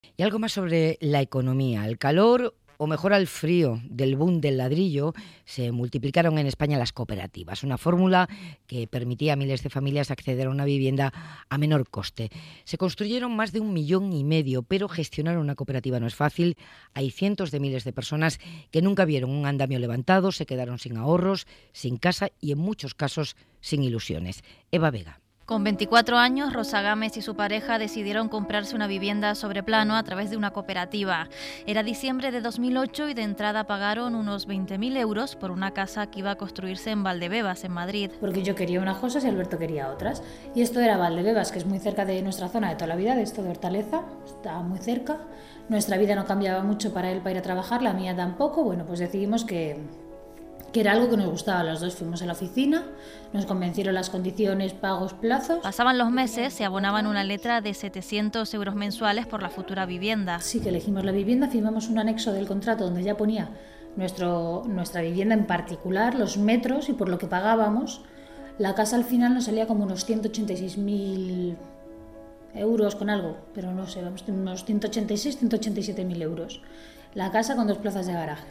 Y algo más sobre la economía. El calor, o mejor al frío, del boom del ladrillo, se multiplicaron en España las cooperativas, una fórmula que permitía a miles de familias acceder a una vivienda a menor coste. Se construyeron más de 1,5 millones, pero gestionar una cooperativa no es fácil. Hay cientos de miles de personas que nunca vieron un andamio levantado, se quedaron sin ahorros, sin casa y en muchos casos sin ilusiones. Eva Vega. Con 24 años, Rosa Gámez y su pareja decidieron comprarse una vivienda sobre plano a través de una cooperativa. Era diciembre de 2008 y de entrada pagaron unos 20.000 euros por una casa que iba a construirse en Valdebebas, en Madrid. Porque yo quería unas cosas y Alberto quería otras. Y esto era Valdebebas, que es muy cerca de nuestra zona de toda la vida, de esto de Hortaleza, está muy cerca. Nuestra vida no cambiaba mucho para él para ir a trabajar, la mía tampoco. Bueno, pues decidimos que era algo que nos gustaba a los dos. Fuimos a la oficina, nos convencieron las condiciones, pagos, plazos. Pasaban los meses, se abonaban una letra de 700 euros mensuales por la futura vivienda. Sí que elegimos la vivienda, firmamos un anexo del contrato donde ya ponía nuestra vivienda en particular, los metros y por lo que pagábamos. La casa al final nos salía como unos 186.000 euros con algo, pero no sé, vamos, unos 187.000 euros. La casa con 2 plazas de garaje.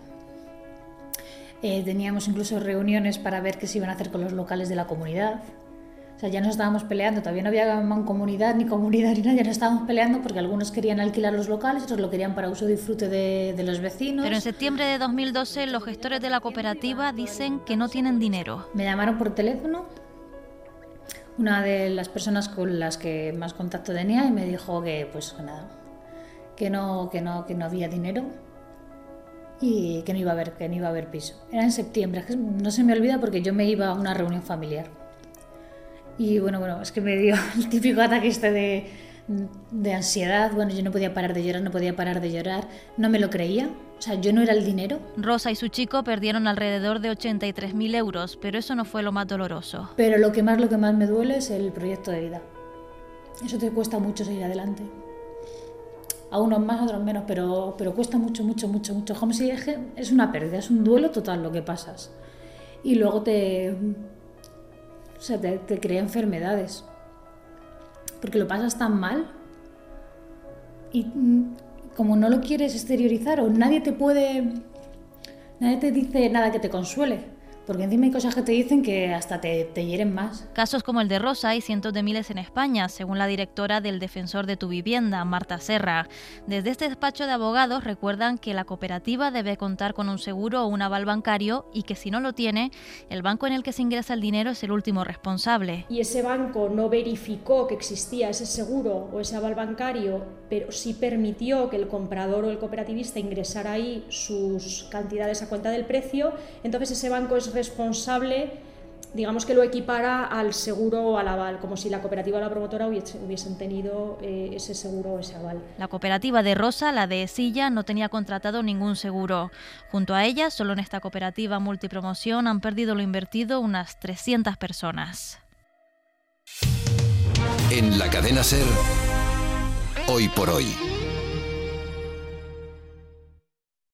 Teníamos incluso reuniones para ver qué se iban a hacer con los locales de la comunidad. O sea, ya nos estábamos peleando, todavía no había mancomunidad ni comunidad ni nada, ya nos estábamos peleando porque algunos querían alquilar los locales, otros lo querían para uso y disfrute de los vecinos. Pero en septiembre de 2012 los gestores de la cooperativa dicen que no tienen dinero. Me llamaron por teléfono una de las personas con las que más contacto tenía y me dijo que pues nada, que no había dinero. Y que no iba a haber piso. Era en septiembre, es que no se me olvida porque yo me iba a una reunión familiar. Y bueno, es que me dio el típico ataque de ansiedad. Bueno, yo no podía parar de llorar, no me lo creía. O sea, yo no era el dinero. Rosa y su chico perdieron alrededor de 83.000 euros, pero eso no fue lo más doloroso. Pero lo que más me duele es el proyecto de vida. Eso te cuesta mucho seguir adelante. A unos más, a otros menos, pero cuesta mucho. Como si es una pérdida, es un duelo total lo que pasas. Y luego te crea enfermedades. Porque lo pasas tan mal y como no lo quieres exteriorizar o nadie te dice nada que te consuele. Porque encima hay cosas que te dicen que hasta te hieren más. Casos como el de Rosa hay cientos de miles en España, según la directora del Defensor de tu Vivienda, Marta Serra. Desde este despacho de abogados recuerdan que la cooperativa debe contar con un seguro o un aval bancario y que si no lo tiene, el banco en el que se ingresa el dinero es el último responsable. Y ese banco no verificó que existía ese seguro o ese aval bancario, pero sí permitió que el comprador o el cooperativista ingresara ahí sus cantidades a cuenta del precio, entonces ese banco es responsable, digamos que lo equipara al seguro o al aval, como si la cooperativa o la promotora hubiesen tenido ese seguro o ese aval. La cooperativa de Rosa, la de Silla, no tenía contratado ningún seguro. Junto a ella, solo en esta cooperativa multipromoción han perdido lo invertido unas 300 personas. En la cadena SER, Hoy por Hoy.